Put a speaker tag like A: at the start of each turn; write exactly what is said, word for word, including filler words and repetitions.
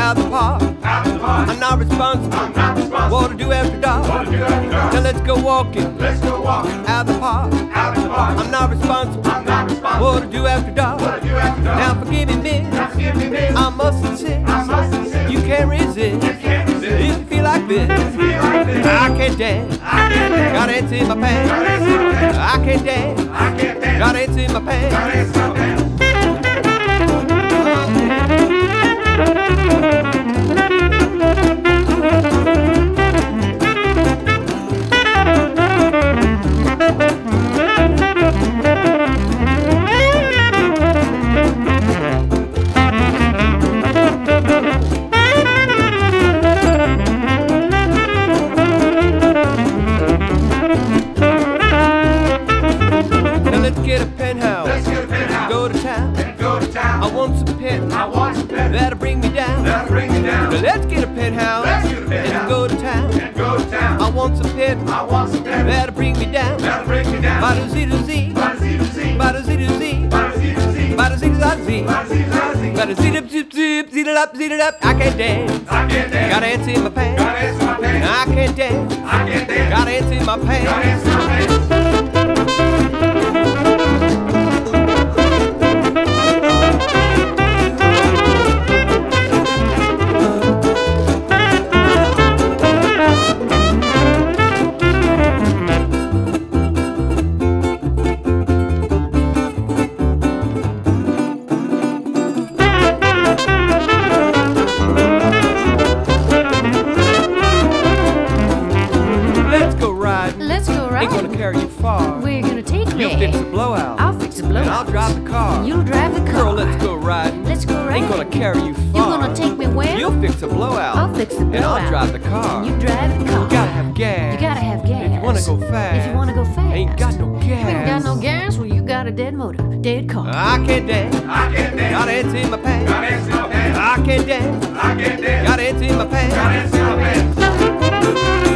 A: out the park.
B: Out in the park.
A: I'm not responsible.
B: I'm not responsible.
A: What to do after dark?
B: What to do after dark?
A: Now let's go walking.
B: Let's go walking.
A: Out the park.
B: Out in the park.
A: I'm not responsible.
B: I'm not responsible.
A: What to do after dark?
B: What to do after dark?
A: Now forgive me, miss.
B: Now forgive me, miss.
A: I must insist.
B: I must insist.
A: You can't resist.
B: You can't resist.
A: If you feel like this,
B: Feel like this.
A: I can't dance.
B: I can't dance.
A: Got ants in my pants.
B: Got ants in my pants.
A: I can't dance.
B: I can't dance.
A: Got ants in my pants.
B: Got ants in my pants.
A: Let's get a penthouse.
B: Let's get a penthouse.
A: Go to town.
B: And go to town.
A: I want some pet.
B: I want some pet.
A: That'll bring me down.
B: That'll bring me down.
A: Now let's get a penthouse.
B: Let's get a penthouse.
A: And go to town.
B: And go to town.
A: I want some pet.
B: I want some pet.
A: That'll bring me down.
B: That'll bring me down.
A: Bada Z to Z.
B: Bada Z to Z.
A: Bada Z to Z.
B: Bada Z to Z.
A: Bada Z to Z.
B: Bada Z to Z.
A: Bada Z to zip zip zip it up zip it up. I can't dance.
B: I can't dance.
A: Got ants in my pants.
B: Got ants in my pants.
A: I can't dance.
B: I can't dance.
A: Got ants in my
B: Got
A: pants.
B: ants in my pants.
A: Let's go riding.
C: Let's go
A: Ain't gonna
C: riding.
A: carry you far.
C: Where you gonna take me?
A: You'll fix the blowout.
C: I'll fix the blowout.
A: And I'll drive the car.
C: You'll drive the car.
A: Girl, let's go riding.
C: Let's go riding.
A: Ain't gonna carry you
C: You're
A: far.
C: gonna take me where?
A: You'll fix the blowout.
C: I'll fix the
A: And
C: blowout.
A: I'll drive the car.
C: You drive the car.
A: You gotta have gas.
C: You gotta have gas.
A: If you wanna go fast.
C: If you wanna go fast.
A: Ain't got no gas.
C: You ain't got no gas? Well, you got a dead motor, dead car.
A: I can't dance.
B: I can't dance.
A: Got ants in my pants.
B: Got ants in my pants.
A: I can't dance.
B: I can't dance.
A: Got ants in my pants.
B: Got ants in my pants.